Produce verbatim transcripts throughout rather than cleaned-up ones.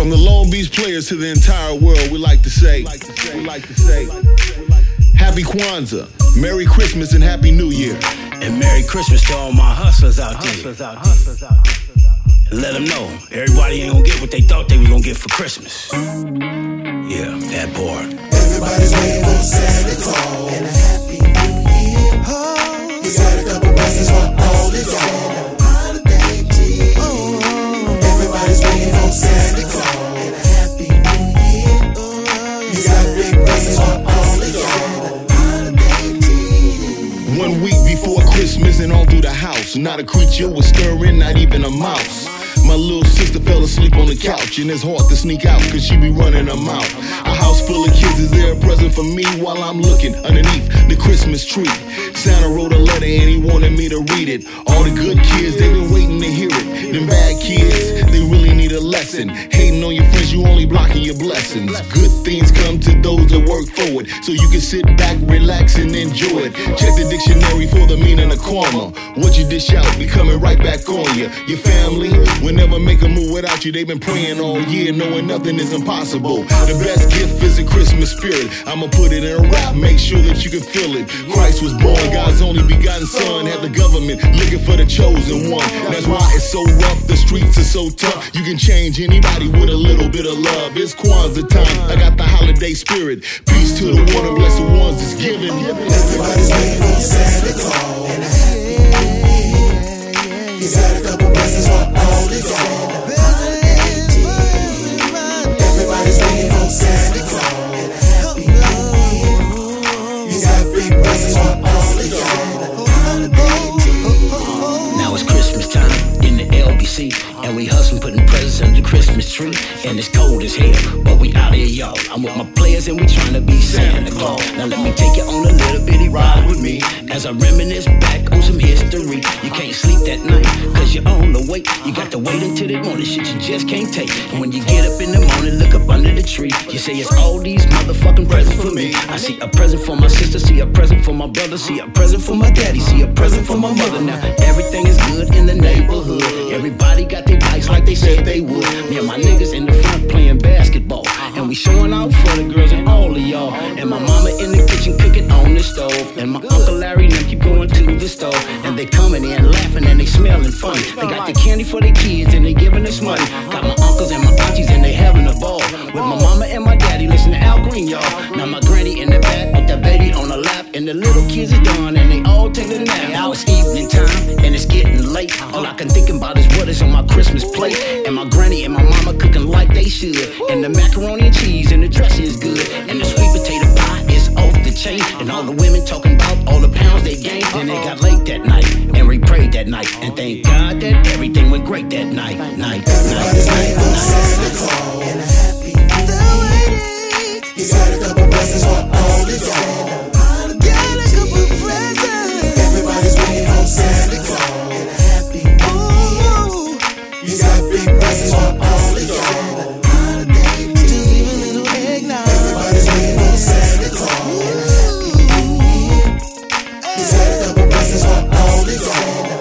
From the Long Beach players to the entire world, we like to say, we like to say, Happy Kwanzaa, Merry Christmas and Happy New Year. And Merry Christmas to all my hustlers out there. And let them know, everybody ain't gonna get what they thought they was gonna get for Christmas. Yeah, that part. Everybody's waiting for Santa Claus and a Happy New Year. He's got a couple presents for all the y'all. Holiday cheer. Everybody's waiting for Santa Claus and a Happy New Year. He's got big presents for all the y'all. Holiday cheer. One week before Christmas and all through the house, not a creature was stirring, not even a mouse. My little sister fell asleep on the couch, and it's hard to sneak out cause she be running her mouth. A house full of kids, is there a present for me while I'm looking underneath the Christmas tree? Santa wrote a letter and he wanted me to read it. All the good kids, they been waiting to hear it. Them bad kids, they really need a lesson. Hating on your friends, you only blocking your blessings. Good things come to those that work for it, so you can sit back, relax, and enjoy it. Check the dictionary for the meaning of karma. What you dish out be coming right back on you. Your family will never make a move without you. They've been praying all year, knowing nothing is impossible. The best gift is a Christmas spirit. I'ma put it in a rap, make sure that you can feel it. Christ was born, God's only begotten son. Had the government looking for the chosen one. That's why it's so rough, the streets are so tough. You can change anybody with a little bit of love. It's Kwanzaa time, I got the holiday spirit. Peace to the one and bless the ones that's giving. Everybody's waiting for Santa Claus and a Happy New Year. He's got a couple presents for all the y'all. Everybody's waiting for Santa Claus and a Happy New Year. He's got big presents for all the y'all. Now it's Christmas time in the L B C, and we hustling putting presents under the Christmas tree. And it's cold as hell, but we out here, y'all. I'm with my players and we trying to be Santa Claus. Now let me take you on a little bitty ride with me as I reminisce back on some history. You can't sleep that night cause you're on the wait. You got to wait until the morning, shit you just can't take. And when you get up in the morning, look up under the tree. You say it's all these motherfucking presents for me. I see a present for my sister, see a present for my brother, see a present for my daddy, see a present for my mother. Now everything is good in the neighborhood. Everybody got their bikes like they said they would. Me and my niggas in the front playing basketball, and we showing out for the girls and all of y'all. And my mama in the kitchen cooking on the stove, and my Uncle Larry and them keep going to the store. And they coming in laughing and they smelling funny. They got the candy for the kids and they giving us money. Got my uncles and my aunties and they having a ball. With my mama and my daddy listen to Al Green, y'all. Now my granny in the back with the baby on the lap, and the little kids is done and they all take a nap. Now it's evening time and it's getting late. All I can think about is what is on my Christmas plate. And my granny and my mama cooking like they should. And the macaroni and cheese and the dressing is good. And the sweet potato pie is off the chain. And all the women talking about all the pounds they gained. Then they got late that night and we prayed that night. And thank God that everything went great that night. Night, Everybody's night, waiting night, for Santa Claus and a Happy New Year. He's got a couple presents for all the y'all. Everybody's waiting for Santa Claus and a Happy New Year. He's got big presents for all the y'all. Everybody's waiting for Santa Claus and a Happy New Year. He's got a couple presents for all the y'all.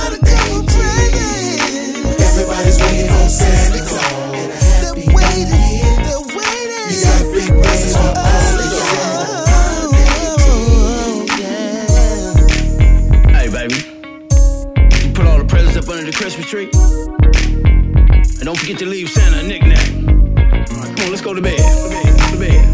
Everybody's waiting for Santa Claus and a Happy New Year. He's got big presents for all the y'all. Hey baby, you put all the presents up under the Christmas tree, and don't forget to leave Santa a knick-knack. Come on, let's go to bed. To bed. To bed.